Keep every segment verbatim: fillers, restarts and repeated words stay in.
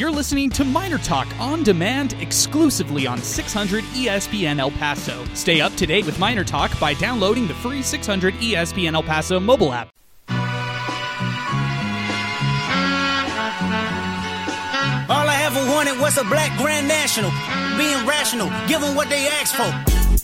You're listening to Miner Talk on demand exclusively on six hundred E S P N El Paso. Stay up to date with Miner Talk by downloading the free six hundred E S P N El Paso mobile app. All I ever wanted was a black Grand National. Being rational, give them what they asked for.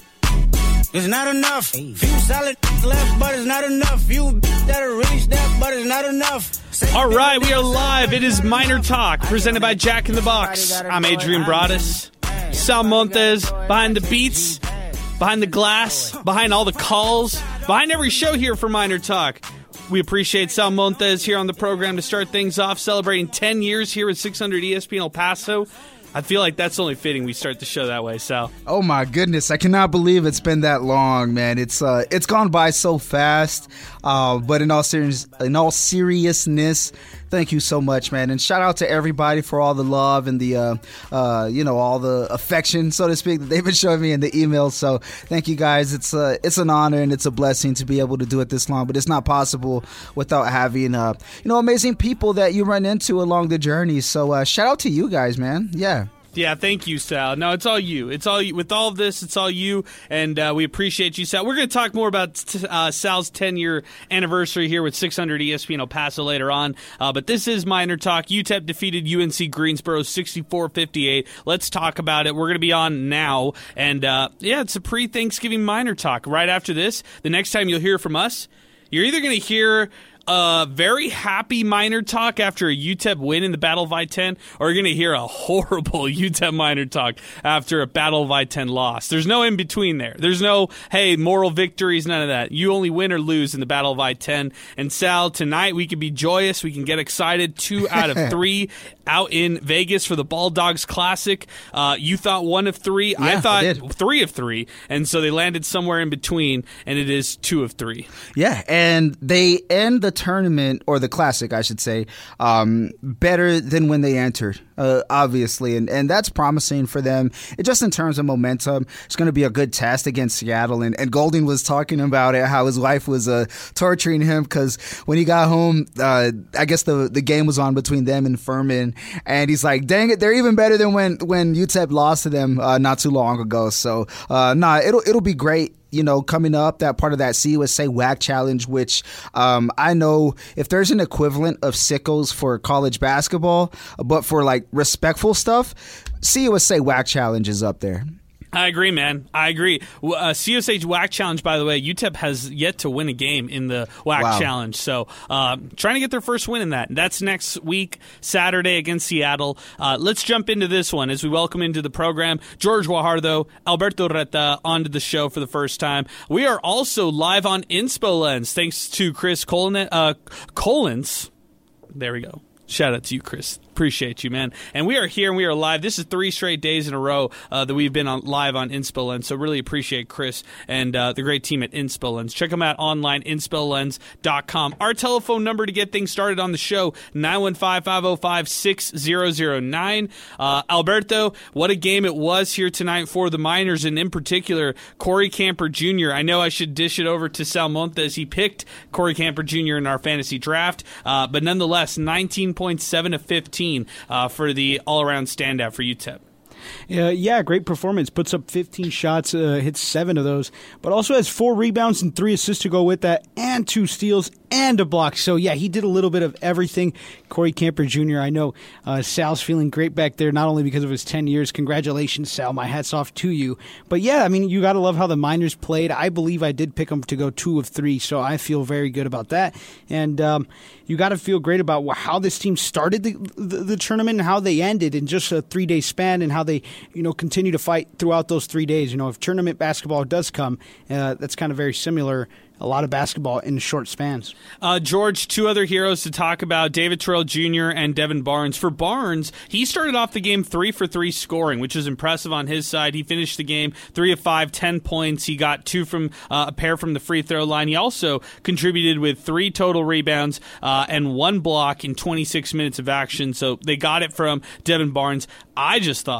It's not enough. Few solid left, but it's not enough. Few that'll really step, but it's not enough. All right, we are live. It is Miner Talk, presented by Jack in the Box. I'm Adrian Broadus. Sal Montes, behind the beats, behind the glass, behind all the calls, behind every show here for Miner Talk. We appreciate Sal Montes here on the program to start things off, celebrating ten years here at six hundred E S P N El Paso. I feel like that's only fitting we start the show that way, Sal. Oh my goodness, I cannot believe it's been that long, man. It's uh, it's gone by so fast. Uh, but in all serious, in all seriousness, thank you so much, man. And shout out to everybody for all the love and the, uh, uh, you know, all the affection, so to speak, that they've been showing me in the emails. So thank you guys. It's uh, it's an honor and it's a blessing to be able to do it this long. But it's not possible without having, uh, you know, amazing people that you run into along the journey. So uh, shout out to you guys, man. Yeah. Yeah, thank you, Sal. No, it's all you. It's all you. With all of this, it's all you, and uh, we appreciate you, Sal. We're going to talk more about t- uh, Sal's ten-year anniversary here with six hundred E S P N El Paso later on, uh, but this is Miner Talk. U T E P defeated U N C Greensboro sixty-four fifty-eight. Let's talk about it. We're going to be on now, and uh, yeah, it's a pre-Thanksgiving Miner Talk. Right after this, the next time you'll hear from us, you're either going to hear a very happy Miner Talk after a U T E P win in the Battle of I ten, or you're going to hear a horrible U T E P Miner Talk after a Battle of I ten loss. There's no in-between there. There's no, hey, moral victories, none of that. You only win or lose in the Battle of I ten. And Sal, tonight we can be joyous. We can get excited. Two out of three out in Vegas for the Ball Dogs Classic. Uh, you thought one of three. Yeah, I thought I did. three of three. And so they landed somewhere in between, and it is two of three. Yeah, and they end the tournament, or the Classic, I should say, um, better than when they entered, uh, obviously, and, and that's promising for them. It, just in terms of momentum, it's going to be a good test against Seattle, and, and Golden was talking about it, how his wife was uh, torturing him, because when he got home, uh, I guess the, the game was on between them and Furman, and he's like, dang it, they're even better than when, when U T E P lost to them uh, not too long ago, so uh, nah, it'll, it'll be great. You know, coming up, that part of that C U S A W A C Challenge, which um, I know if there's an equivalent of sickles for college basketball, but for like respectful stuff, C U S A W A C Challenge is up there. I agree, man. I agree. Uh, C U S A W A C Challenge, by the way, U T E P has yet to win a game in the W A C Wow. Challenge. So uh, trying to get their first win in that. That's next week, Saturday against Seattle. Uh, let's jump into this one as we welcome into the program George Guajardo, Alberto Reta onto the show for the first time. We are also live on Inspo Lens, thanks to Chris Colin, uh, Collins. There we go. Shout out to you, Chris. Appreciate you, man. And we are here and we are live. This is three straight days in a row uh, that we've been on live on Inspo Lens. So really appreciate Chris and uh, the great team at Inspo Lens. Check them out online, inspo lens dot com. Our telephone number to get things started on the show, nine one five, five oh five, six oh oh nine. Uh, Alberto, what a game it was here tonight for the Miners, and in particular, Corey Camper Junior I know I should dish it over to Sal Montes. He picked Corey Camper Junior in our fantasy draft, uh, but nonetheless, nineteen point seven to fifteen uh, for the all-around standout for U T E P. Uh, yeah, great performance. Puts up fifteen shots, uh, hits seven of those, but also has four rebounds and three assists to go with that, and two steals and a block. So, yeah, he did a little bit of everything. Corey Camper Junior, I know uh, Sal's feeling great back there, not only because of his ten years. Congratulations, Sal. My hat's off to you. But, yeah, I mean, you got to love how the Miners played. I believe I did pick them to go two of three, so I feel very good about that. And um, you got to feel great about how this team started the, the, the tournament and how they ended in just a three-day span, and how they, you know, continue to fight throughout those three days. You know, if tournament basketball does come, uh, that's kind of very similar. A lot of basketball in short spans. Uh, George, two other heroes to talk about, David Terrell Junior and Devin Barnes. For Barnes, he started off the game three for three scoring, which is impressive on his side. He finished the game three of five, ten points. He got two from uh, a pair from the free throw line. He also contributed with three total rebounds uh, and one block in twenty-six minutes of action. So they got it from Devin Barnes. I just thought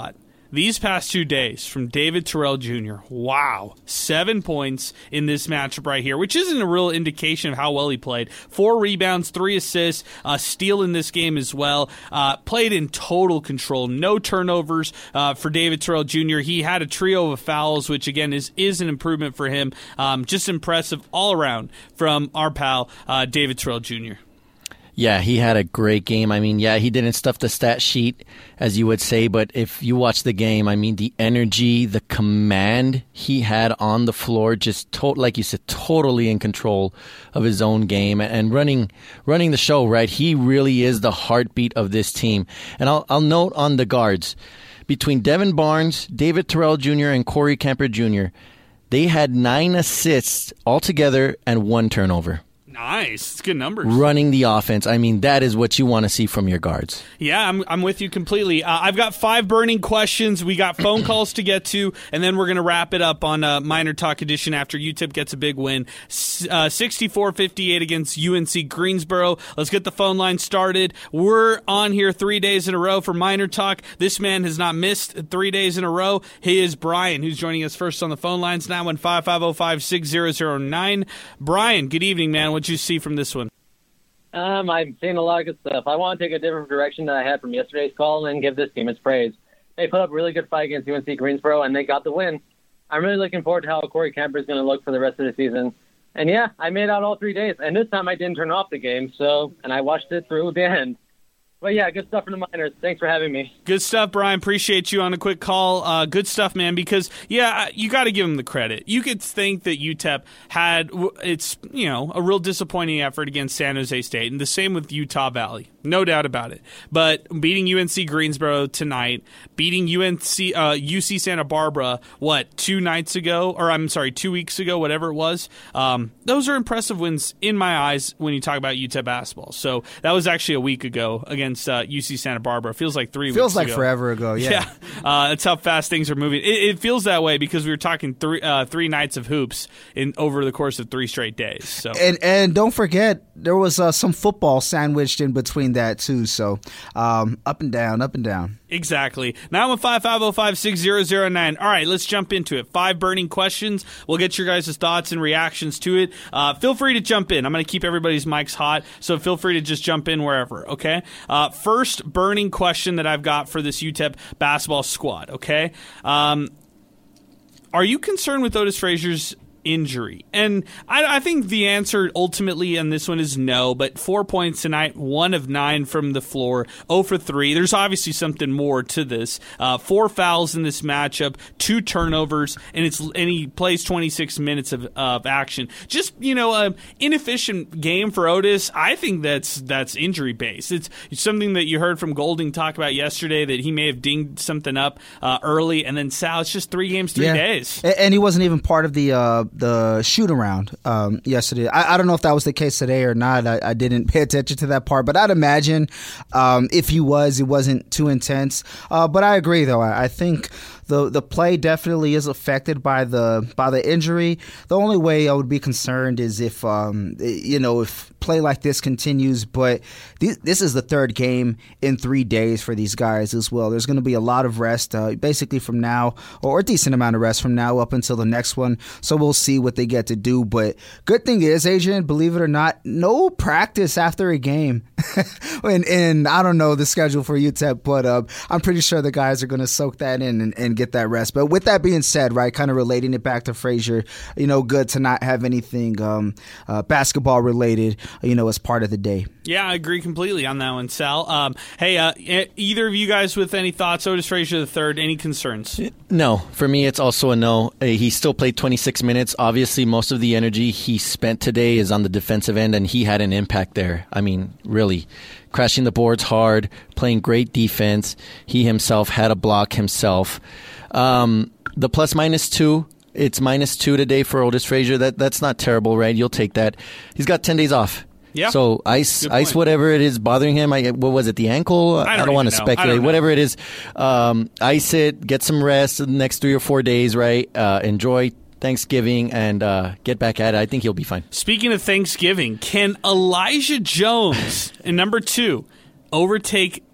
these past two days from David Terrell Junior Wow. Seven points in this matchup right here, which isn't a real indication of how well he played. Four rebounds, three assists, a steal in this game as well. Uh, played in total control. No turnovers uh, for David Terrell Junior He had a trio of fouls, which, again, is, is an improvement for him. Um, just impressive all around from our pal, uh, David Terrell Junior Yeah, he had a great game. I mean, yeah, he didn't stuff the stat sheet, as you would say, but if you watch the game, I mean, the energy, the command he had on the floor, just to- like you said, totally in control of his own game and running running the show, right? He really is the heartbeat of this team. And I'll, I'll note on the guards, between Devin Barnes, David Terrell Junior, and Corey Camper Junior, they had nine assists altogether and one turnover. Nice. It's good numbers. Running the offense. I mean, that is what you want to see from your guards. Yeah, I'm I'm with you completely. Uh, I've got five burning questions. We got phone calls to get to, and then we're going to wrap it up on uh, Miner Talk Edition after U T E P gets a big win. Uh, sixty-four fifty-eight against U N C Greensboro. Let's get the phone line started. We're on here three days in a row for Miner Talk. This man has not missed three days in a row. He is Brian, who's joining us first on the phone lines now on five five zero five six zero zero nine. Brian, good evening, man. What'd you see from this one? Um, I'm seeing a lot of good stuff. I want to take a different direction than I had from yesterday's call and give this team its praise. They put up a really good fight against U N C Greensboro, and they got the win. I'm really looking forward to how Corey Camper is going to look for the rest of the season. And, yeah, I made out all three days. And this time I didn't turn off the game, so and I watched it through the end. But, yeah, good stuff from the Miners. Thanks for having me. Good stuff, Brian. Appreciate you on a quick call. Uh, good stuff, man, because, yeah, you got to give them the credit. You could think that U T E P had, it's, you know, a real disappointing effort against San Jose State, and the same with Utah Valley. No doubt about it. But beating U N C Greensboro tonight, beating U N C, uh, U C Santa Barbara, what, two nights ago, or I'm sorry, two weeks ago, whatever it was, um, those are impressive wins in my eyes when you talk about U T E P basketball. So that was actually a week ago against Uh, U C Santa Barbara. Feels like three feels weeks like ago. forever ago, yeah. Yeah, uh, that's how fast things are moving. It, it feels that way because we were talking three uh, three nights of hoops in over the course of three straight days. So And and don't forget, there was uh, some football sandwiched in between that, too. So um, up and down, up and down. Exactly. Now I'm at five five zero five six zero zero nine. All right, let's jump into it. Five burning questions. We'll get your guys' thoughts and reactions to it. Uh, feel free to jump in. I'm going to keep everybody's mics hot, so feel free to just jump in wherever, okay? Uh, first burning question that I've got for this U T E P basketball squad, okay? Um, are you concerned with Otis Frazier's injury? And I, I think the answer ultimately on this one is no, but four points tonight, one of nine from the floor, zero for three. There's obviously something more to this. Uh, four fouls in this matchup, two turnovers, and it's and he plays twenty-six minutes of, of action. Just, you know, an inefficient game for Otis. I think that's that's injury based. It's, it's something that you heard from Golding talk about yesterday, that he may have dinged something up uh, early, and then Sal, it's just three games, three yeah. days. And he wasn't even part of the uh, the shoot around um, yesterday. I, I don't know if that was the case today or not. I, I didn't pay attention to that part, but I'd imagine um, if he was, it wasn't too intense. Uh, but I agree, though. I, I think the the play definitely is affected by the by the injury. The only way I would be concerned is if um, you know if play like this continues. But th- this is the third game in three days for these guys as well. There's going to be a lot of rest, uh, basically from now, or a decent amount of rest from now up until the next one. So we'll see what they get to do. But good thing is, Adrian, believe it or not, no practice after a game. and, and I don't know the schedule for U T E P, but uh, I'm pretty sure the guys are going to soak that in and, and get that rest. But with that being said, right, kind of relating it back to Frazier, you know, good to not have anything um, uh, basketball related, you know, as part of the day. Yeah, I agree completely on that one, Sal. Um, hey, uh, either of you guys with any thoughts? Otis Frazier the third, any concerns? No. For me, it's also a no. Uh, he still played twenty-six minutes. Obviously, most of the energy he spent today is on the defensive end, and he had an impact there. I mean, really. Crashing the boards hard, playing great defense. He himself had a block himself. Um, the plus minus two, it's minus two today for Otis Frazier. That That's not terrible, right? You'll take that. He's got ten days off. Yeah. So ice, ice, whatever it is bothering him. I, what was it? The ankle? I don't, I don't want to know. speculate. Whatever it is, um, ice it. Get some rest the next three or four days. Right. Uh, enjoy Thanksgiving and uh, get back at it. I think he'll be fine. Speaking of Thanksgiving, can Elijah Jones in number two overtake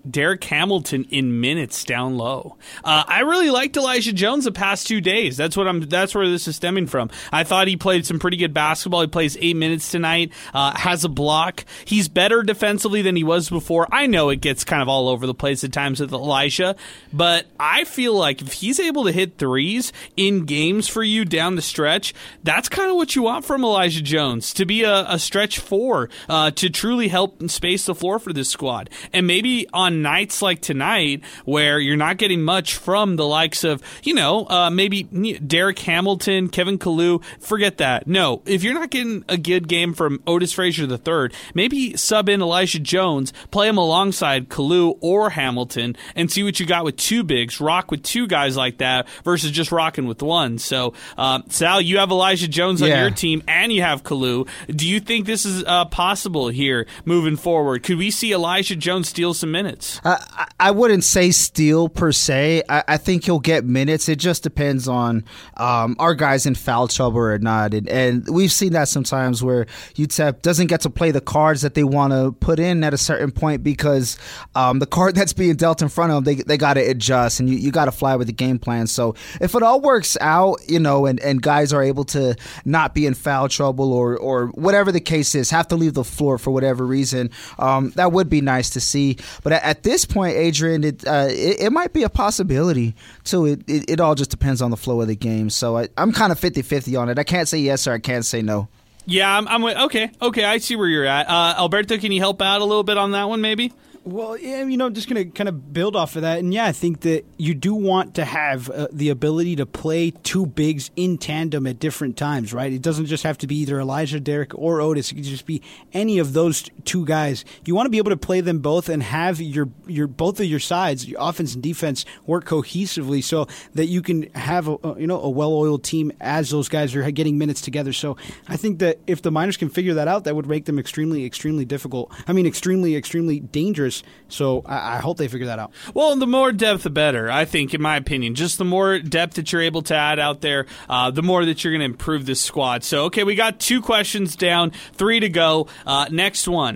Derek Hamilton in minutes down low. Uh, I really liked Elijah Jones the past two days. That's what I'm. That's where this is stemming from. I thought he played some pretty good basketball. He plays eight minutes tonight. Uh, has a block. He's better defensively than he was before. I know it gets kind of all over the place at times with Elijah, but I feel like if he's able to hit threes in games for you down the stretch, that's kind of what you want from Elijah Jones, to be a, a stretch four, uh, to truly help space the floor for this squad. And maybe on nights like tonight where you're not getting much from the likes of, you know, uh, maybe Derek Hamilton, Kevin Kalu, forget that. No, if you're not getting a good game from Otis Frazier the third, maybe sub in Elijah Jones, play him alongside Kalu or Hamilton, and see what you got with two bigs. Rock with two guys like that versus just rocking with one. So, um, Sal, you have Elijah Jones on Yeah. your team, and you have Kalu. Do you think this is uh, possible here moving forward? Could we see Elijah Jones steal some minutes? I, I I wouldn't say steal per se. I, I think he'll get minutes. It just depends on um, our guys in foul trouble or not. And, and we've seen that sometimes where U T E P doesn't get to play the cards that they want to put in at a certain point because um, the card that's being dealt in front of them, they, they got to adjust, and you, you got to fly with the game plan. So if it all works out, you know, and, and guys are able to not be in foul trouble or, or whatever the case is, have to leave the floor for whatever reason, um, that would be nice to see. But at, at this point, Adrian, it, uh, it it might be a possibility too. It, it it all just depends on the flow of the game. So I, I'm kind of fifty-fifty on it. I can't say yes or I can't say no. Yeah, I'm, I'm with, okay, okay, I see where you're at. Uh, Alberto, can you help out a little bit on that one, maybe? Well, yeah, you know, just going to kind of build off of that. And yeah, I think that you do want to have uh, the ability to play two bigs in tandem at different times, right? It doesn't just have to be either Elijah, Derek, or Otis. It can just be any of those two guys. You want to be able to play them both and have your your both of your sides, your offense and defense, work cohesively so that you can have a, you know, a well-oiled team as those guys are getting minutes together. So I think that if the Miners can figure that out, that would make them extremely, extremely difficult. I mean, extremely, extremely dangerous. So I, I hope they figure that out. Well, the more depth, the better, I think, in my opinion. Just the more depth that you're able to add out there, uh, the more that you're going to improve this squad. So, okay, we got two questions down, three to go. Uh, next one.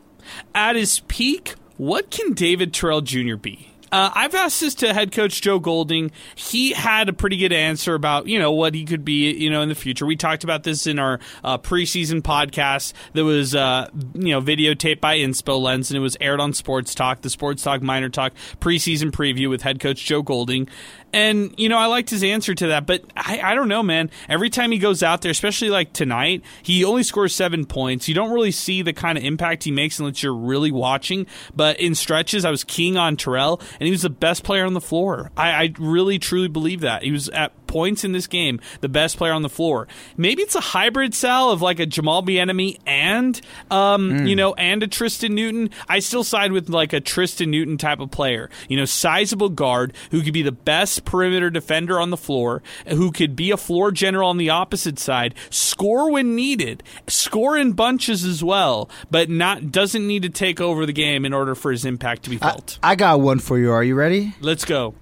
At his peak, what can David Terrell Junior be? Uh, I've asked this to head coach Joe Golding. He had a pretty good answer about, you know, what he could be, you know, in the future. We talked about this in our uh, preseason podcast that was, uh, you know, videotaped by Inspo Lens, and it was aired on Sports Talk, the Sports Talk Miner Talk preseason preview with head coach Joe Golding. And, you know, I liked his answer to that, but I, I don't know, man. Every time he goes out there, especially like tonight, he only scores seven points. You don't really see the kind of impact he makes unless you're really watching. But in stretches, I was keying on Terrell, and he was the best player on the floor. I, I really, truly believe that. He was at points in this game, the best player on the floor. Maybe it's a hybrid, Sal, of like a Jamal Bieniemy and, um, mm. you know, and a Tristan Newton. I still side with like a Tristan Newton type of player. You know, sizable guard who could be the best perimeter defender on the floor, who could be a floor general on the opposite side, score when needed, score in bunches as well, but not doesn't need to take over the game in order for his impact to be felt. I, I got one for you. Are you ready? Let's go.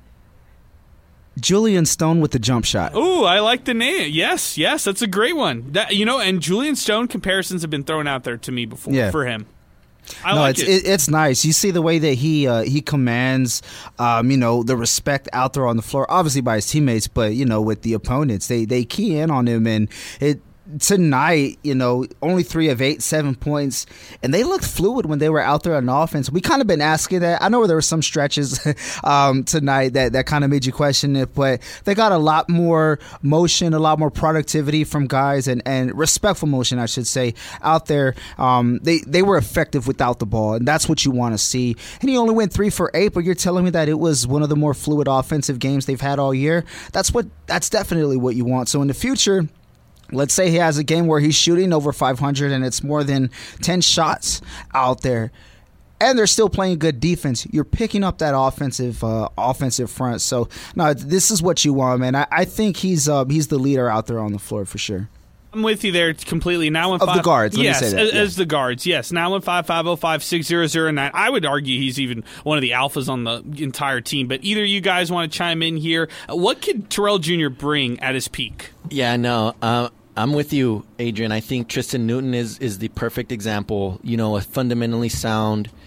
Julian Stone with the jump shot. Ooh, I like the name. Yes, yes, that's a great one. That, you know, and Julian Stone comparisons have been thrown out there to me before yeah. for him. I no, like it's it. it, it's nice. You see the way that he uh, he commands, um, you know, the respect out there on the floor. Obviously by his teammates, but you know, with the opponents, they they key in on him, and it. Tonight, you know, only three of eight, seven points, and they looked fluid when they were out there on offense. We kind of been asking that. I know there were some stretches um, tonight that, that kind of made you question it, but they got a lot more motion, a lot more productivity from guys, and, and respectful motion, I should say, out there. Um, they, they were effective without the ball, and that's what you want to see. And he only went three for eight, but you're telling me that it was one of the more fluid offensive games they've had all year. That's what. That's definitely what you want. So in the future, let's say he has a game where he's shooting over five hundred and it's more than ten shots out there, and they're still playing good defense. You're picking up that offensive uh, offensive front. So, no, this is what you want, man. I, I think he's uh, he's the leader out there on the floor for sure. I'm with you there completely. Now in of five, the guards, let yes, me say that. as, yeah. as the guards, yes. Now in five five zero five six zero zero nine. I would argue he's even one of the alphas on the entire team. But either you guys want to chime in here? What could Terrell Junior bring at his peak? Yeah, no. Uh, I'm with you, Adrian. I think Tristan Newton is is the perfect example. You know, a fundamentally sound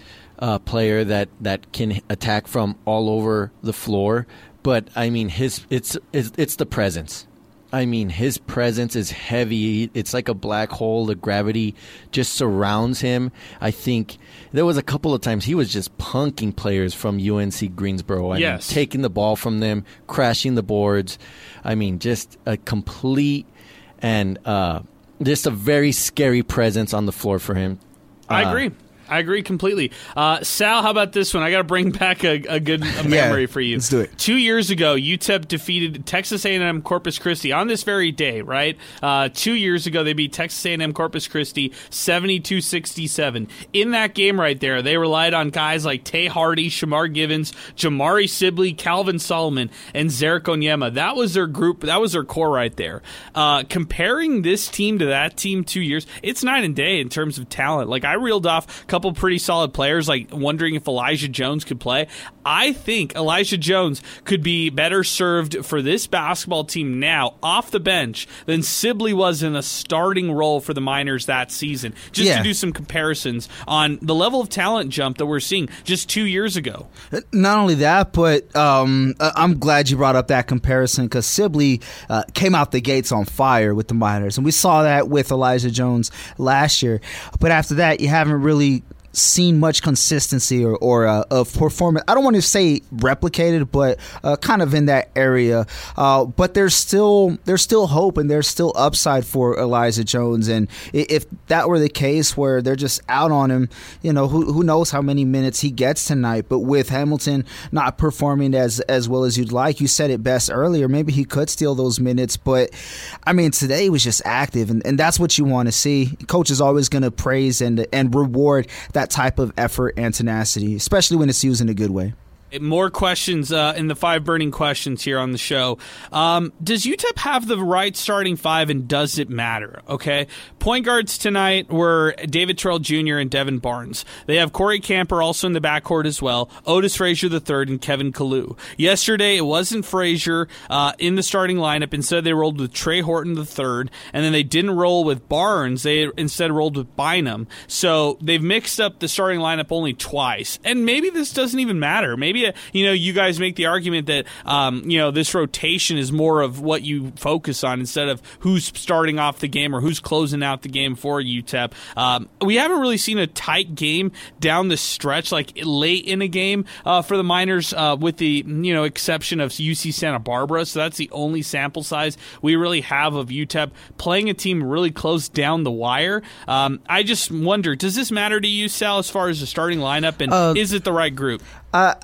uh, player that, that can attack from all over the floor. But I mean, his it's it's, it's the presence. I mean, his presence is heavy. It's like a black hole. The gravity just surrounds him. I think there was a couple of times he was just punking players from U N C Greensboro. I yes. mean, taking the ball from them, crashing the boards. I mean, just a complete and uh, just a very scary presence on the floor for him. Uh, I agree. I agree completely. Uh, Sal, how about this one? I got to bring back a, a good a memory yeah, for you. Let's do it. Two years ago, U T E P defeated Texas A and M Corpus Christi on this very day, right? Uh, two years ago, they beat Texas A and M Corpus Christi seventy-two sixty-seven. In that game right there, they relied on guys like Tay Hardy, Shamar Givens, Jamari Sibley, Calvin Solomon, and Zarek Onyema. That was their group. That was their core right there. Uh, comparing this team to that team two years, it's night and day in terms of talent. Like, I reeled off a couple pretty solid players, like wondering if Elijah Jones could play. I think Elijah Jones could be better served for this basketball team now off the bench than Sibley was in a starting role for the Miners that season. Just Yeah. to do some comparisons on the level of talent jump that we're seeing just two years ago. Not only that, but um, I- I'm glad you brought up that comparison because Sibley uh, came out the gates on fire with the Miners, and we saw that with Elijah Jones last year. But after that, you haven't really seen much consistency or, or uh, of performance. I don't want to say replicated, but uh, kind of in that area. Uh, but there's still there's still hope and there's still upside for Elijah Jones. And if that were the case where they're just out on him, you know, who who knows how many minutes he gets tonight. But with Hamilton not performing as as well as you'd like, you said it best earlier, maybe he could steal those minutes. But I mean, today he was just active, and, and that's what you want to see. Coach is always going to praise and and reward that type of effort and tenacity, especially when it's used in a good way. More questions uh, in the five burning questions here on the show. Um, does U T E P have the right starting five, and does it matter? Okay, point guards tonight were David Terrell Junior and Devin Barnes. They have Corey Camper also in the backcourt as well, Otis Frazier the third, and Kevin Kalu. Yesterday, it wasn't Frazier uh, in the starting lineup. Instead, they rolled with Trey Horton the third, and then they didn't roll with Barnes. They instead rolled with Bynum. So they've mixed up the starting lineup only twice. And maybe this doesn't even matter. Maybe you know, you guys make the argument that, um, you know, this rotation is more of what you focus on instead of who's starting off the game or who's closing out the game for U T E P. Um, we haven't really seen a tight game down the stretch, like late in a game uh, for the Miners, uh, with the, you know, exception of U C Santa Barbara. So that's the only sample size we really have of U T E P playing a team really close down the wire. Um, I just wonder, does this matter to you, Sal, as far as the starting lineup, and uh, is it the right group? Uh,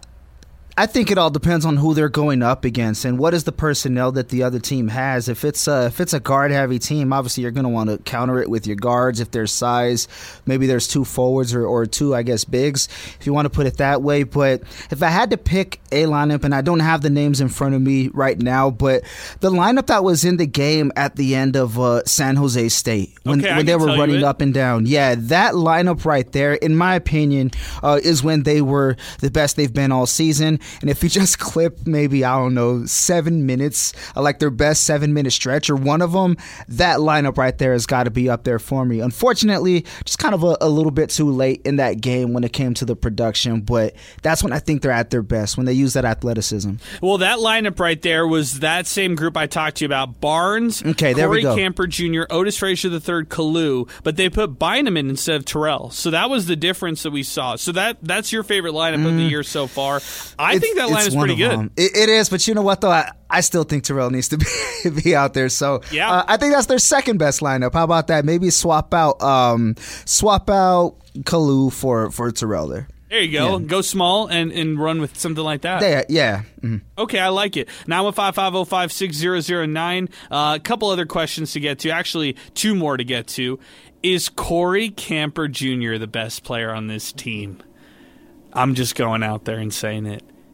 I think it all depends on who they're going up against and what is the personnel that the other team has. If it's a, if it's a guard-heavy team, obviously you're going to want to counter it with your guards. If there's size, maybe there's two forwards or, or two, I guess, bigs, if you want to put it that way. But if I had to pick a lineup, and I don't have the names in front of me right now, but the lineup that was in the game at the end of uh, San Jose State, when, okay, when they were running up and down, yeah, that lineup right there, in my opinion, uh, is when they were the best they've been all season. And if you just clip maybe, I don't know, seven minutes, like their best seven-minute stretch or one of them, that lineup right there has got to be up there for me. Unfortunately, just kind of a, a little bit too late in that game when it came to the production, but that's when I think they're at their best, when they use that athleticism. Well, that lineup right there was that same group I talked to you about. Barnes, okay, there Corey we go. Camper Junior, Otis Frazier the third, Kalu, but they put Bynum in instead of Terrell. So that was the difference that we saw. So that that's your favorite lineup mm. of the year so far. I it's, think that line is pretty good. It, it is, but you know what, though? I, I still think Terrell needs to be, be out there. So yeah. uh, I think that's their second best lineup. How about that? Maybe swap out um, swap out Kalu for, for Terrell there. There you go. Yeah. Go small and, and run with something like that. There, yeah. Mm-hmm. Okay, I like it. nine one five, five oh five, six zero zero nine. Uh, a couple other questions to get to. Actually, two more to get to. Is Corey Camper Junior the best player on this team? I'm just going out there and saying it.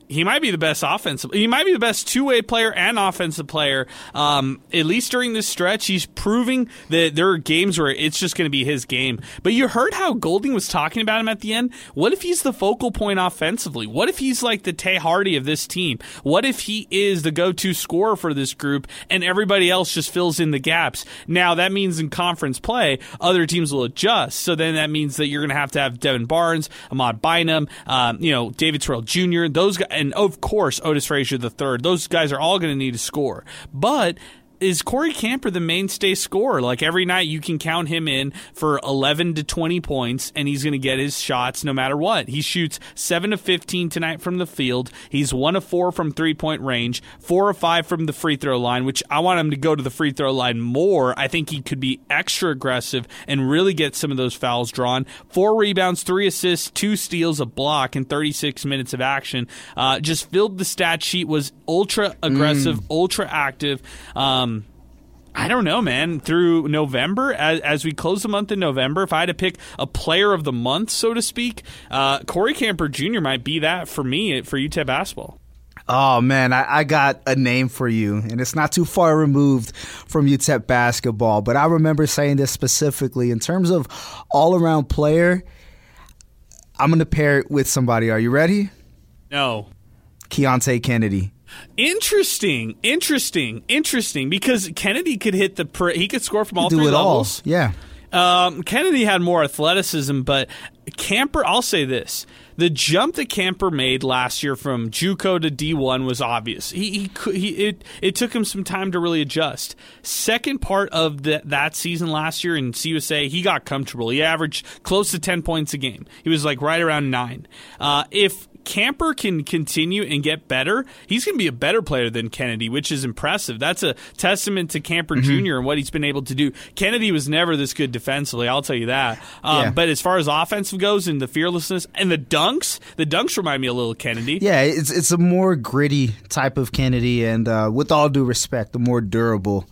he might be the best offensive. He might be the best two-way player and offensive player. Um, at least during this stretch, he's proving that there are games where it's just going to be his game. But you heard how Golding was talking about him at the end. What if he's the focal point offensively? What if he's like the Tay Hardy of this team? What if he is the go-to scorer for this group and everybody else just fills in the gaps? Now, that means in conference play, other teams will adjust. So then that means that you're going to have to have Devin Barnes, Ahmad Bynum, um, you know, David Terrell Junior, those guys. And, of course, Otis Frazier the third. Those guys are all going to need to score. But is Corey Camper the mainstay scorer? Like, every night you can count him in for eleven to twenty points, and he's going to get his shots no matter what. He shoots seven of fifteen tonight from the field. He's one of four from three-point range, four of five from the free throw line, which I want him to go to the free throw line more. I think he could be extra aggressive and really get some of those fouls drawn. Four rebounds, three assists, two steals, a block in thirty-six minutes of action. Uh, just filled the stat sheet, was ultra aggressive, mm. ultra active. Um, I don't know, man. Through November, as, as we close the month in November, if I had to pick a player of the month, so to speak, uh, Corey Camper Junior might be that for me, for U T E P basketball. Oh, man, I, I got a name for you, and it's not too far removed from U T E P basketball. But I remember saying this specifically. In terms of all-around player, I'm going to pair it with somebody. Are you ready? No. Keontae Kennedy. Interesting, interesting, interesting. Because Kennedy could hit the pre- he could score from all do three it levels. All. Yeah. Um, Kennedy had more athleticism, but Camper. I'll say this: the jump that Camper made last year from JUCO to D one was obvious. He he, could, he it it took him some time to really adjust. Second part of the, that season last year in C U S A, he got comfortable. He averaged close to ten points a game. He was like right around nine. Uh, if Camper can continue and get better, he's going to be a better player than Kennedy, which is impressive. That's a testament to Camper mm-hmm. Junior and what he's been able to do. Kennedy was never this good defensively, I'll tell you that. Um, yeah. But as far as offensive goes and the fearlessness and the dunks, the dunks remind me a little of Kennedy. Yeah, it's it's a more gritty type of Kennedy, and uh, with all due respect, the more durable.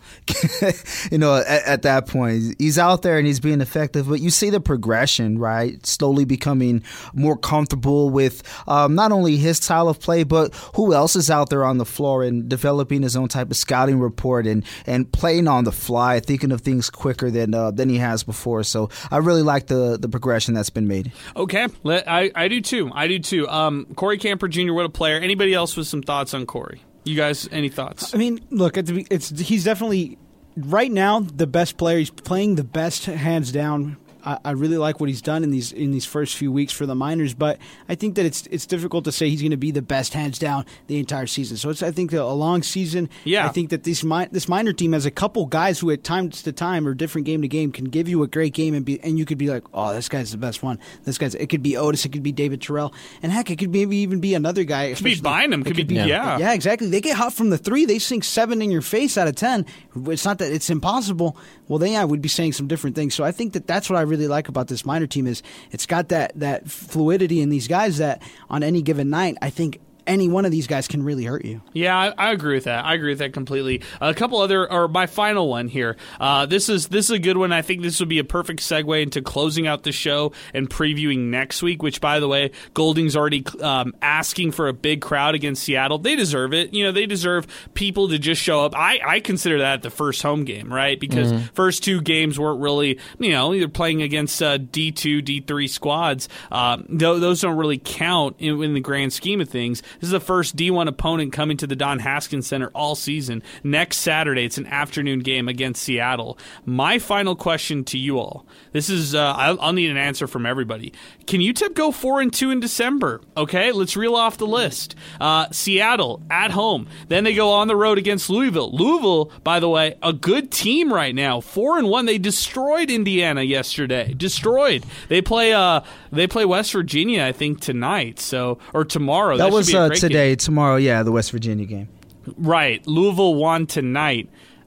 you know, at, at that point, he's out there and he's being effective, but you see the progression, right? Slowly becoming more comfortable with um, not only his style of play, but who else is out there on the floor and developing his own type of scouting report and, and playing on the fly, thinking of things quicker than uh, than he has before. So I really like the the progression that's been made. Okay, I, I do too. I do too. Um, Corey Camper Junior, what a player. Anybody else with some thoughts on Corey? You guys, any thoughts? I mean, look, it's, it's he's definitely right now the best player. He's playing the best, hands down. I, I really like what he's done in these in these first few weeks for the Miners, but I think that it's it's difficult to say he's going to be the best, hands down, the entire season. So it's I think a long season. Yeah. I think that this this Miner team has a couple guys who at times to time or different game to game can give you a great game and be and you could be like, oh, this guy's the best one. This guy's it could be Otis, it could be David Terrell, and heck, it could maybe even be another guy. It could be Bynum. It could, could be, be yeah. yeah, exactly. They get hot from the three. They sink seven in your face out of ten. It's not that it's impossible. Well, then yeah, we'd be saying some different things. So I think that that's what I really like about this Miner team is it's got that that fluidity in these guys that on any given night, I think any one of these guys can really hurt you. Yeah, I, I agree with that. I agree with that completely. A couple other, or my final one here. Uh, this is this is a good one. I think this would be a perfect segue into closing out the show and previewing next week, which, by the way, Golding's already um, asking for a big crowd against Seattle. They deserve it. You know, they deserve people to just show up. I, I consider that the first home game, right? Because mm-hmm. first two games weren't really, you know, you're playing against uh, D two, D three squads. Uh, th- those don't really count in, in the grand scheme of things. This is the first D one opponent coming to the Don Haskins Center all season. Next Saturday, it's an afternoon game against Seattle. My final question to you all. This is, uh, I'll, I'll need an answer from everybody. Can U T E P go four and two in December? Okay, let's reel off the list. Uh, Seattle at home. Then they go on the road against Louisville. Louisville, by the way, a good team right now. Four and one. They destroyed Indiana yesterday. Destroyed. They play. Uh, they play West Virginia, I think, tonight. So or tomorrow. That, that was should be a uh, great today. Game. Tomorrow, yeah, the West Virginia game. Right. Louisville won tonight.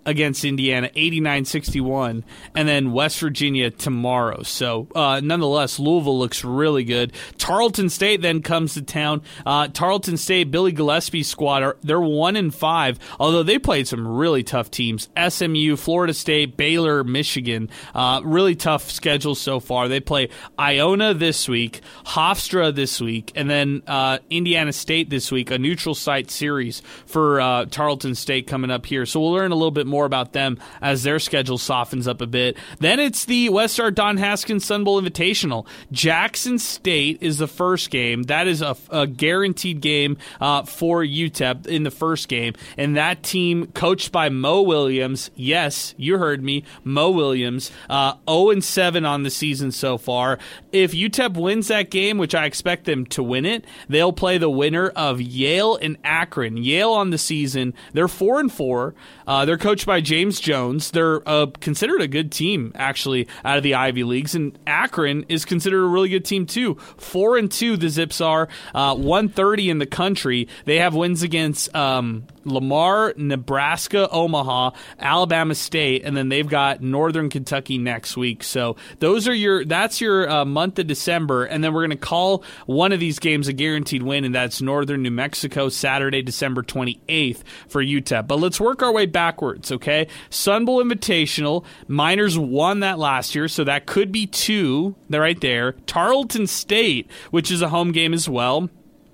against Indiana, eighty-nine sixty-one, and then West Virginia tomorrow. So, uh, nonetheless, Louisville looks really good. Tarleton State then comes to town. Uh, Tarleton State, Billy Gillespie's squad, are they're one and five, although they played some really tough teams. S M U, Florida State, Baylor, Michigan. Uh, really tough schedule so far. They play Iona this week, Hofstra this week, and then uh, Indiana State this week, a neutral site series for uh, Tarleton State coming up here. So we'll learn a little bit more about them as their schedule softens up a bit. Then it's the Westar Don Haskins Sun Bowl Invitational. Jackson State is the first game. That is a, a guaranteed game uh, for U T E P in the first game. And that team, coached by Mo Williams, yes, you heard me, Mo Williams, uh, oh and seven on the season so far. If U T E P wins that game, which I expect them to win it, they'll play the winner of Yale and Akron. Yale on the season, they're four and four. Uh, they're coached by James Jones. They're uh, considered a good team, actually, out of the Ivy Leagues. And Akron is considered a really good team, too. Four and two, the Zips are. Uh, one thirty in the country. They have wins against um, Lamar, Nebraska, Omaha, Alabama State, and then they've got Northern Kentucky next week. So those are your. That's your uh, month of December, and then we're going to call one of these games a guaranteed win, and that's Northern New Mexico, Saturday, December twenty-eighth for U T E P. But let's work our way backwards, okay? Sun Bowl Invitational. Miners won that last year, so that could be two. They're right there. Tarleton State, which is a home game as well.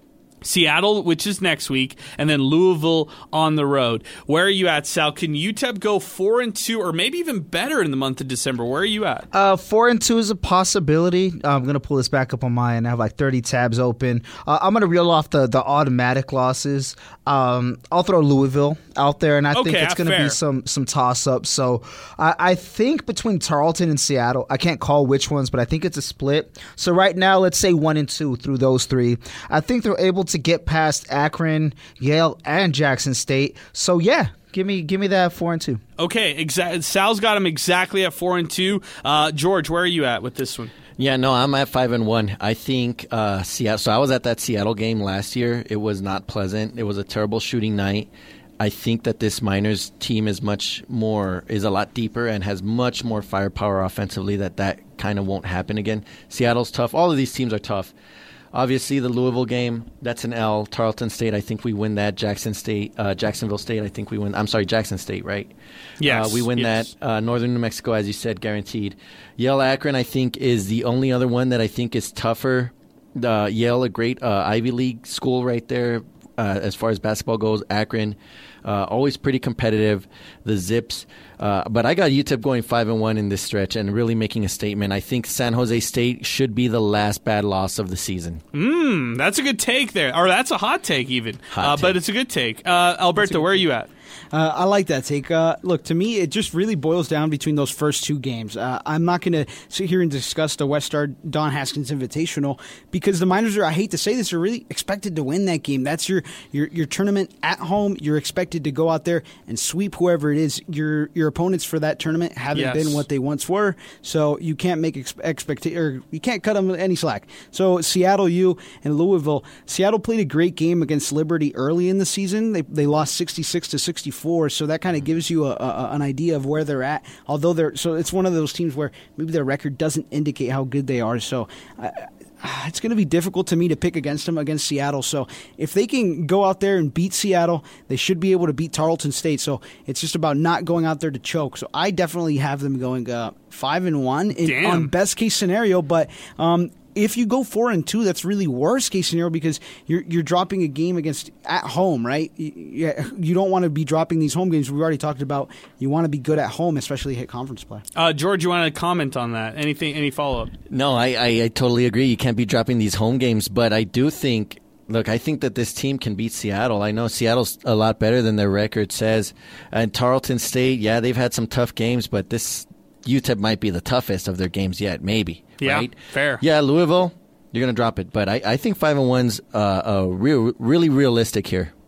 Seattle, which is next week, and then Louisville on the road. Where are you at, Sal? Can U T E P go four and two, or maybe even better in the month of December? Where are you at? Uh, four and two is a possibility. Uh, I'm gonna pull this back up on my end. I have like thirty tabs open. Uh, I'm gonna reel off the the automatic losses. Um, I'll throw Louisville out there, and I okay, think it's gonna fair. be some some toss ups. So I, I think between Tarleton and Seattle, I can't call which ones, but I think it's a split. So right now, let's say one and two through those three. I think they're able to to get past Akron, Yale, and Jackson State. So yeah, give me give me that four and two. Okay, exa- Sal's got him exactly at four and two. Uh, George, where are you at with this one? Yeah, no, I'm at five and one. I think uh, Seattle. So I was at that Seattle game last year. It was not pleasant. It was a terrible shooting night. I think that this Miners team is much more is a lot deeper and has much more firepower offensively. That that kind of won't happen again. Seattle's tough. All of these teams are tough. Obviously, the Louisville game, that's an L. Tarleton State, I think we win that. Jackson State, uh, Jacksonville State, I think we win. I'm sorry, Jackson State, right? Yes. Uh, we win yes. that. Uh, Northern New Mexico, as you said, guaranteed. Yale Akron, I think, is the only other one that I think is tougher. Uh, Yale, a great uh, Ivy League school right there uh, as far as basketball goes. Akron, uh, always pretty competitive. The Zips. Uh, but I got U T E P going five and one in this stretch and really making a statement. I think San Jose State should be the last bad loss of the season. Mm, that's a good take there, or that's a hot take even. Hot uh, take. But it's a good take. Uh, Alberto, where are you at? Uh, I like that take. Uh, look, to me, it just really boils down between those first two games. Uh, I'm not going to sit here and discuss the Westar Don Haskins Invitational because the Miners are, I hate to say this, are really expected to win that game. That's your your, your tournament at home. You're expected to go out there and sweep whoever it is. Your your opponents for that tournament haven't Yes. been what they once were, so you can't make ex- expecta- or you can't cut them any slack. So Seattle, U, and Louisville. Seattle played a great game against Liberty early in the season. They they lost sixty-six to sixty-four, so that kind of gives you a, a, an idea of where they're at. Although they're so it's one of those teams where maybe their record doesn't indicate how good they are. So. Uh, It's going to be difficult to me to pick against them against Seattle. So if they can go out there and beat Seattle, they should be able to beat Tarleton State. So it's just about not going out there to choke. So I definitely have them going uh, five and one in, Damn. on best case scenario. But um, if you go four and two, that's really worst case scenario because you're you're dropping a game against at home, right? You, you don't want to be dropping these home games. We already talked about you want to be good at home, especially hit conference play. Uh, George, you want to comment on that? Anything? Any follow up? No, I, I, I totally agree. You can't be dropping these home games, but I do think, look, I think that this team can beat Seattle. I know Seattle's a lot better than their record says. And Tarleton State, yeah, they've had some tough games, but this U T E P might be the toughest of their games yet, maybe. Yeah, right? fair. Yeah, Louisville, you're going to drop it. But I, I think five and one's uh, uh, real, really realistic here.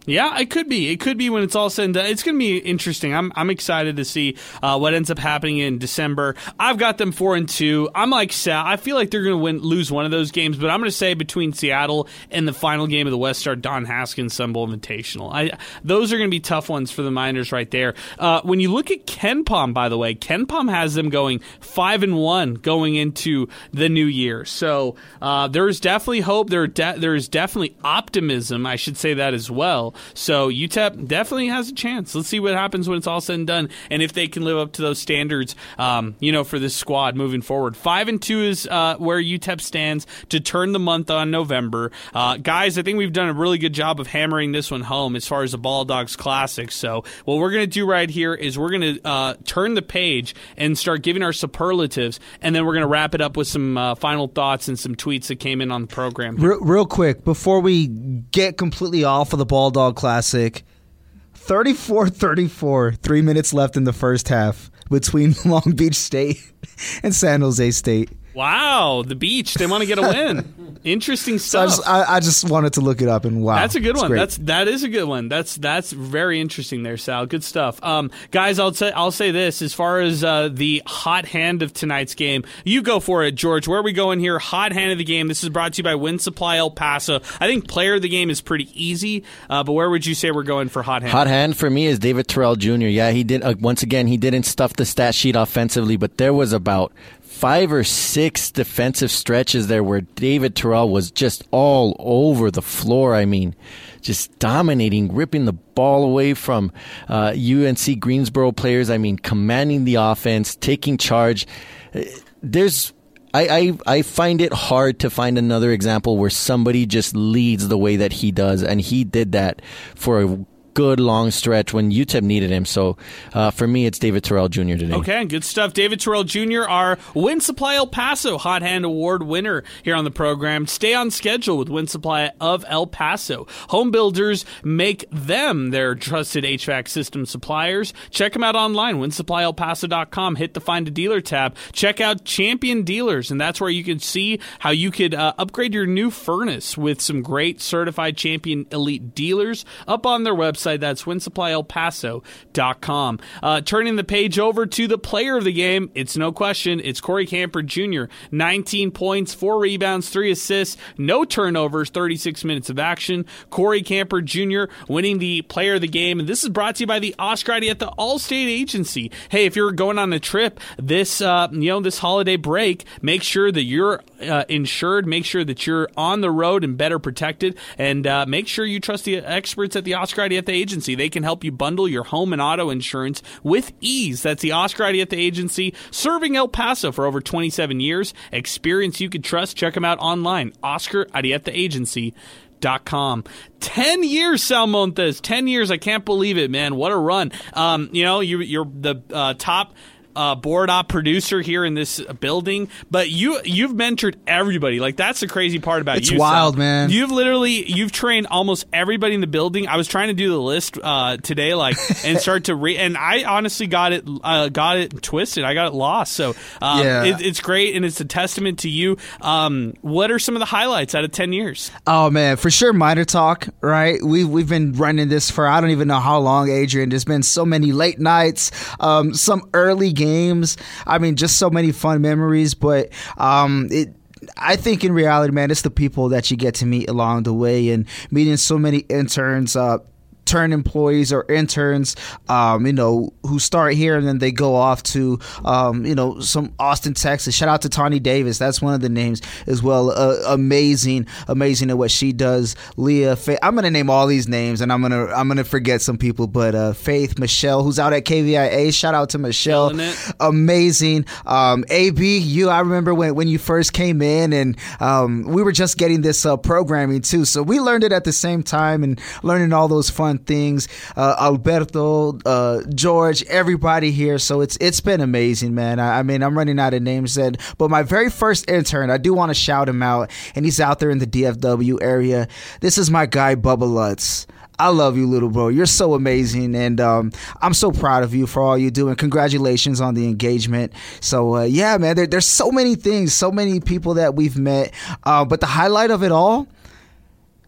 Yeah, it could be. It could be when it's all said and done. It's going to be interesting. I'm I'm excited to see uh, what ends up happening in December. I've got them four and two. I'm like Sal. I feel like they're going to win, lose one of those games, but I'm going to say between Seattle and the final game of the West Star Don Haskins Sun Bowl Invitational. I those are going to be tough ones for the Miners right there. Uh, when you look at KenPom, by the way, KenPom has them going five and one going into the new year. So uh, there's definitely hope. There de- there is definitely optimism. I should say that as well. So U T E P definitely has a chance. Let's see what happens when it's all said and done, and if they can live up to those standards, um, you know, for this squad moving forward. Five and two is uh, where U T E P stands to turn the month on November. Uh, guys, I think we've done a really good job of hammering this one home as far as the Ball Dogs Classic. So what we're going to do right here is we're going to uh, turn the page and start giving our superlatives, and then we're going to wrap it up with some uh, final thoughts and some tweets that came in on the program. Real, real quick, before we get completely off of the Ball Dog Classic, thirty-four thirty-four, three minutes left in the first half between Long Beach State and San Jose State. Wow, the beach. They want to get a win. Interesting stuff. So I, just, I, I just wanted to look it up, and wow. That's a good one. Great. That's that is a good one. That's that's very interesting there, Sal. Good stuff. Um, guys, I'll say I'll say this. As far as uh, the hot hand of tonight's game, you go for it, George. Where are we going here? Hot hand of the game. This is brought to you by Win Supply El Paso. I think player of the game is pretty easy, uh, but where would you say we're going for hot hand? Hot hand for me is David Terrell Junior Yeah, he did. Uh, once again, he didn't stuff the stat sheet offensively, but there was about five or six defensive stretches there where David Terrell was just all over the floor. I mean, just dominating, ripping the ball away from uh, U N C Greensboro players. I mean, commanding the offense, taking charge. There's, I, I, I find it hard to find another example where somebody just leads the way that he does, and he did that for a good long stretch when U T E P needed him. So uh, for me, it's David Terrell Junior today. Okay, good stuff. David Terrell Junior, our Win Supply El Paso Hot Hand Award winner here on the program. Stay on schedule with Win Supply of El Paso. Home builders make them their trusted H V A C system suppliers. Check them out online, win supply el paso dot com. Hit the Find a Dealer tab. Check out Champion Dealers, and that's where you can see how you could uh, upgrade your new furnace with some great certified Champion Elite dealers up on their website. That's win supply el paso dot com. Uh, turning the page over to the player of the game, it's no question, it's Corey Camper Junior nineteen points, four rebounds, three assists, no turnovers, thirty-six minutes of action. Corey Camper Junior winning the player of the game, and this is brought to you by the Oscar Arieta Allstate Agency. Hey, if you're going on a trip this uh, you know this holiday break, make sure that you're uh, insured, make sure that you're on the road and better protected, and uh, make sure you trust the experts at the Oscar Arieta Agency. They can help you bundle your home and auto insurance with ease. That's the Oscar Arieta Agency, serving El Paso for over twenty-seven years. Experience you can trust. Check them out online, oscar arieta agency dot com. Ten years, Sal Montes. Ten years. I can't believe it, man. What a run. Um, you know, you, you're the uh, top Uh, board op producer here in this building, but you you've mentored everybody. Like, that's the crazy part about it's you. It's wild, Sal. man. You've literally you've trained almost everybody in the building. I was trying to do the list uh, today, like, and start to read, and I honestly got it uh, got it twisted. I got it lost. So um, yeah. it, it's great, and it's a testament to you. Um, what are some of the highlights out of ten years? Oh man, for sure, Miner Talk. Right, we've we've been running this for I don't even know how long, Adrian. There's been so many late nights, um, some early games. Games. I mean, just so many fun memories, but um, it. I think in reality, man, it's the people that you get to meet along the way, and meeting so many interns, uh, turn employees or interns, um, you know, who start here and then they go off to, um, you know, some Austin, Texas. Shout out to Tawny Davis. That's one of the names as well. Uh, amazing, amazing at what she does. Leah, Faith. I'm gonna name all these names, and I'm gonna I'm gonna forget some people, but uh, Faith, Michelle, who's out at K V I A. Shout out to Michelle. Amazing. Um, A B, you. I remember when when you first came in, and um, we were just getting this uh, programming too, so we learned it at the same time and learning all those fun things. uh, Alberto, uh, George, everybody here. So it's it's been amazing, man. I, I mean, I'm running out of names, then, but my very first intern, I do want to shout him out, and he's out there in the D F W area. This is my guy, Bubba Lutz. I love you, little bro. You're so amazing, and um, I'm so proud of you for all you do, and congratulations on the engagement. So, uh, yeah, man, there, there's so many things, so many people that we've met, uh, but the highlight of it all,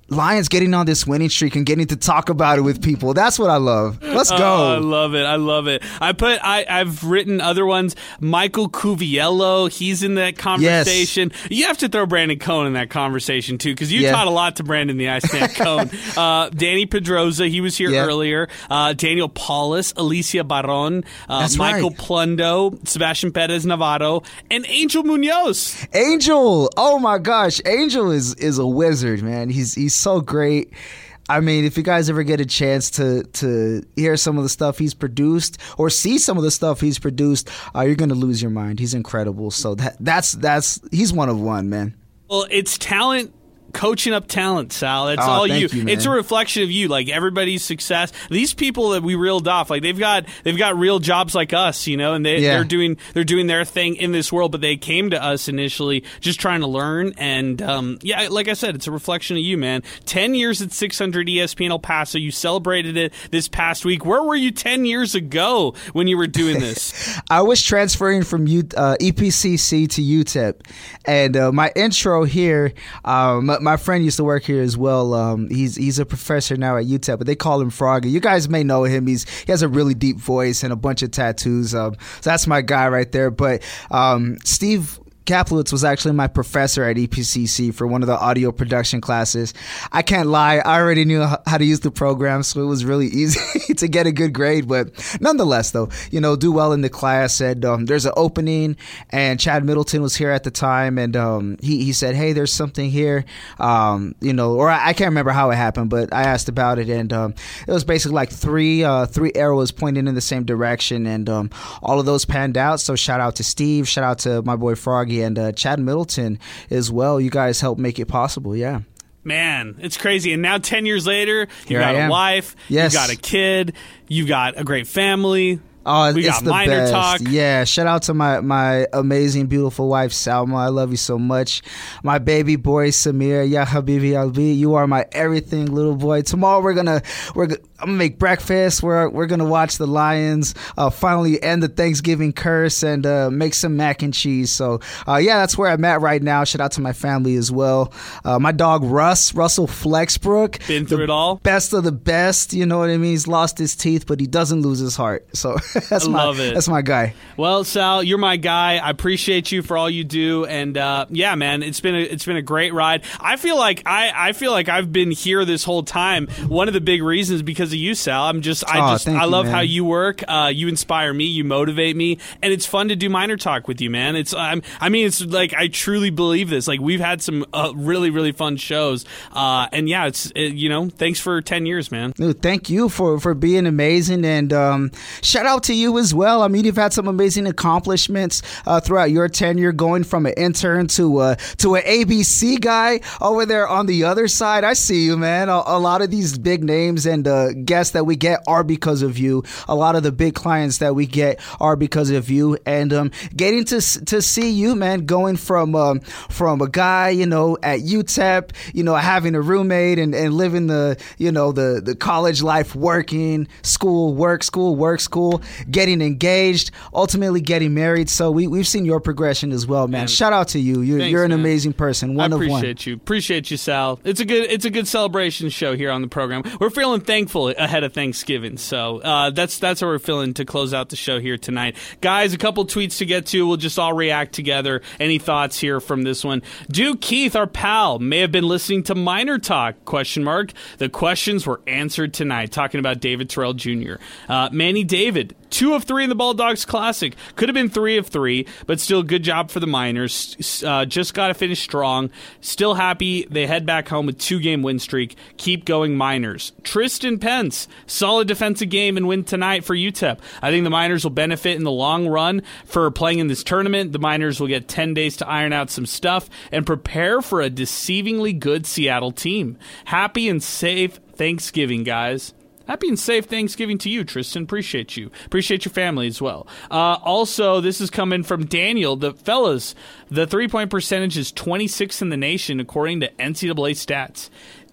Lions getting on this winning streak and getting to talk about it with people. That's what I love. Let's go. Oh, I love it. I love it. I put. I, I've written other ones. Michael Cuviello, he's in that conversation. Yes. You have to throw Brandon Cohn in that conversation too, because you yeah. taught a lot to Brandon the Iceman Cohn. uh, Danny Pedroza, he was here yeah. earlier. Uh, Daniel Paulus, Alicia Barron, uh, Michael right. Plundo, Sebastian Perez Navarro, and Angel Munoz. Angel, oh my gosh, Angel is is a wizard, man. He's he's so great. I mean, if you guys ever get a chance to to hear some of the stuff he's produced or see some of the stuff he's produced, uh, you're gonna lose your mind. He's incredible. So that that's that's he's one of one, man. Well, it's talent. Coaching up talent, Sal. It's oh, all you. you it's a reflection of you. Like everybody's success. These people that we reeled off, like they've got they've got real jobs like us, you know, and they, yeah. they're doing they're doing their thing in this world. But they came to us initially just trying to learn. And um, yeah, like I said, it's a reflection of you, man. Ten years at six hundred E S P N El Paso. You celebrated it this past week. Where were you ten years ago when you were doing this? I was transferring from U, uh, E P C C to U T E P, and uh, my intro here. Um, My friend used to work here as well. Um, he's he's a professor now at U T E P, but they call him Froggy. You guys may know him. He's he has a really deep voice and a bunch of tattoos. Um, so that's my guy right there. But um, Steve Kaplowitz was actually my professor at E P C C for one of the audio production classes. I can't lie, I already knew how to use the program, so it was really easy to get a good grade. But nonetheless, though, you know, do well in the class. And um, there's an opening, and Chad Middleton was here at the time, and um, he he said, "Hey, there's something here," um, you know, or I, I can't remember how it happened, but I asked about it, and um, it was basically like three uh, three arrows pointing in the same direction, and um, all of those panned out. So shout out to Steve, shout out to my boy Froggy. And uh, Chad Middleton as well. You guys helped make it possible, yeah. Man, it's crazy. And now ten years later, you've Here got a wife, yes. you've got a kid, you've got a great family. Oh, we it's got the Minor best. Talk. Yeah, shout out to my, my amazing, beautiful wife, Salma. I love you so much. My baby boy, Samir. Ya Habibi Albi. You are my everything, little boy. Tomorrow we're gonna we're I'm gonna make breakfast. We're we're gonna watch the Lions. Uh, finally end the Thanksgiving curse and uh, make some mac and cheese. So uh, yeah, that's where I'm at right now. Shout out to my family as well. Uh, my dog Russ, Russell Flexbrook. Been through it all. Best of the best. You know what I mean? He's lost his teeth, but he doesn't lose his heart. So. That's I my, love it. That's my guy. Well, Sal, you're my guy. I appreciate you for all you do, and uh, yeah, man, it's been a, it's been a great ride. I feel like I, I feel like I've been here this whole time. One of the big reasons because of you, Sal. I'm just I oh, just I you, love man. how you work. Uh, you inspire me. You motivate me, and it's fun to do Minor Talk with you, man. It's I'm, I mean, it's like I truly believe this. Like we've had some uh, really really fun shows, uh, and yeah, it's it, you know, thanks for ten years, man. Dude, thank you for for being amazing, and um, shout out to you as well. I mean, you've had some amazing accomplishments uh, throughout your tenure, going from an intern to uh, to an A B C guy over there on the other side. I see you, man. A, a lot of these big names and uh, guests that we get are because of you. A lot of the big clients that we get are because of you. And um, getting to to see you, man, going from um, from a guy, you know, at U T E P, you know, having a roommate and, and living the, you know, the, the college life, working, school, work, school, work, school, getting engaged, ultimately getting married. So we, we've seen your progression as well, man. man. Shout out to you. You're, Thanks, you're an man. amazing person. One I of one. appreciate you. Appreciate you, Sal. It's a good it's a good celebration show here on the program. We're feeling thankful ahead of Thanksgiving. So uh, that's that's how we're feeling to close out the show here tonight. Guys, a couple tweets to get to. We'll just all react together. Any thoughts here from this one? Duke Keith, our pal, may have been listening to Minor Talk, question mark. The questions were answered tonight, talking about David Terrell Junior Uh, Manny David, two of three in the Ball Dogs Classic. Could have been three of three, but still good job for the Miners. Uh, just got to finish strong. Still happy they head back home with two-game win streak. Keep going, Miners. Tristan Pence, solid defensive game and win tonight for U T E P. I think the Miners will benefit in the long run for playing in this tournament. The Miners will get ten days to iron out some stuff and prepare for a deceivingly good Seattle team. Happy and safe Thanksgiving, guys. Happy and safe Thanksgiving to you, Tristan. Appreciate you. Appreciate your family as well. Uh, also, this is coming from Daniel. The fellas, the three-point percentage is twenty-sixth in the nation according to N C double A stats.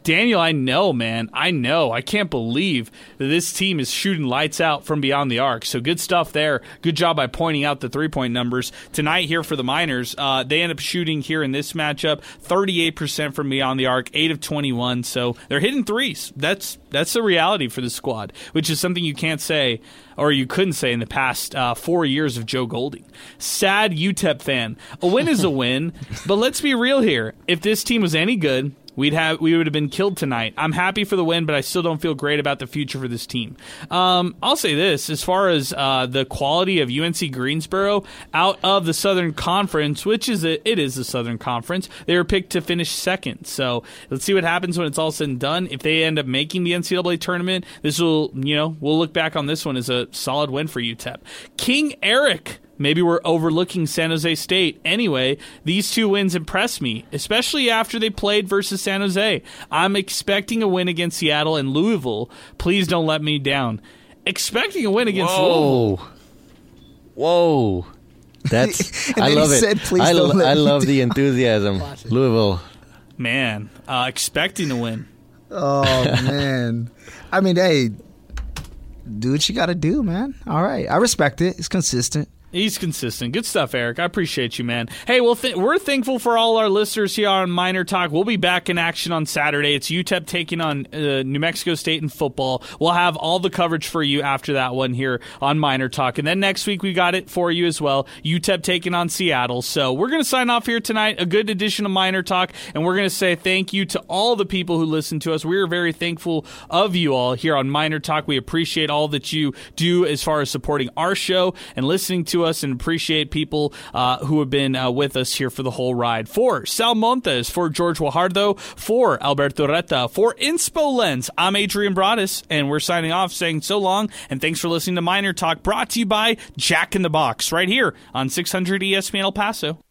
Daniel, I know, man. I know. I can't believe that this team is shooting lights out from beyond the arc. So good stuff there. Good job by pointing out the three-point numbers. Tonight here for the Miners, uh, they end up shooting here in this matchup thirty-eight percent from beyond the arc, eight of twenty-one. So they're hitting threes. That's that's the reality for the squad, which is something you can't say or you couldn't say in the past uh, four years of Joe Golding. Sad U T E P fan. A win is a win, but let's be real here. If this team was any good, We'd have we would have been killed tonight. I'm happy for the win, but I still don't feel great about the future for this team. Um, I'll say this, as far as uh, the quality of U N C Greensboro out of the Southern Conference, which is a, it is the Southern Conference, they were picked to finish second. So let's see what happens when it's all said and done. If they end up making the N C double A tournament, this will, you know, we'll look back on this one as a solid win for U T E P. King Eric. Maybe we're overlooking San Jose State. Anyway, these two wins impress me, especially after they played versus San Jose. I'm expecting a win against Seattle and Louisville. Please don't let me down. Expecting a win against Whoa. Louisville. Whoa. That's And I then love he it. said, "Please I, don't lo- let I me love down." the enthusiasm. Louisville. Man, uh, expecting to win. Oh, man. I mean, hey, do what you got to do, man. All right. I respect it. It's consistent. He's consistent. Good stuff, Eric. I appreciate you, man. Hey, well, th- we're thankful for all our listeners here on Miner Talk. We'll be back in action on Saturday. It's U T E P taking on uh, New Mexico State in football. We'll have all the coverage for you after that one here on Miner Talk. And then next week, we got it for you as well. U T E P taking on Seattle. So we're going to sign off here tonight. A good edition of Miner Talk. And we're going to say thank you to all the people who listen to us. We are very thankful of you all here on Miner Talk. We appreciate all that you do as far as supporting our show and listening to us, and appreciate people uh, who have been uh, with us here for the whole ride. For Sal Montes, for George Guajardo, for Alberto Reta, for Inspo Lens, I'm Adrian Broadus, and we're signing off saying so long, and thanks for listening to Miner Talk, brought to you by Jack in the Box, right here on six hundred E S P N El Paso.